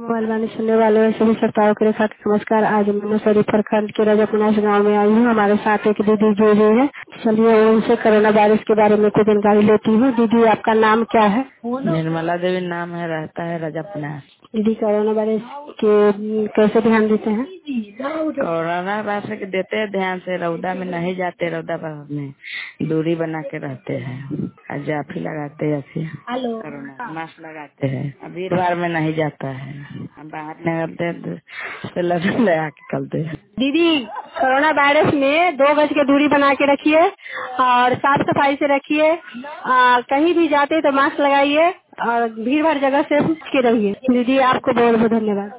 मेहरबानी सुनने वाले और सभी श्रोताओं के रेखा नमस्कार। आज मैं शरीफ प्रखंड के रजपुनास गाँव में आई हूँ। हमारे साथ एक दीदी जुड़ी हुई है। चलिए उनसे कोरोना वायरस के बारे में कुछ जानकारी लेती हूँ। दीदी आपका नाम क्या है? निर्मला देवी नाम है, रहता है रजपुनास। दीदी कोरोना वायरस के कैसे ध्यान देते हैं? कोरोना वायरस के देते हैं ध्यान से, रौदा में नहीं जाते, रौदा में दूरी बना के रहते हैं, जाफी लगाते हैं, ऐसे कोरोना मास्क लगाते हैं। भीड़ भाड़ में नहीं जाता है, हम बाहर निकलते हैं तो लगा के निकलते हैं। दीदी कोरोना वायरस में 2 गज की दूरी बना के रखिए और साफ सफाई से रखिए। कहीं भी जाते तो मास्क लगाइए और भीड़ भाड़ जगह से बच के रहिए। दीदी आपको बहुत बहुत धन्यवाद।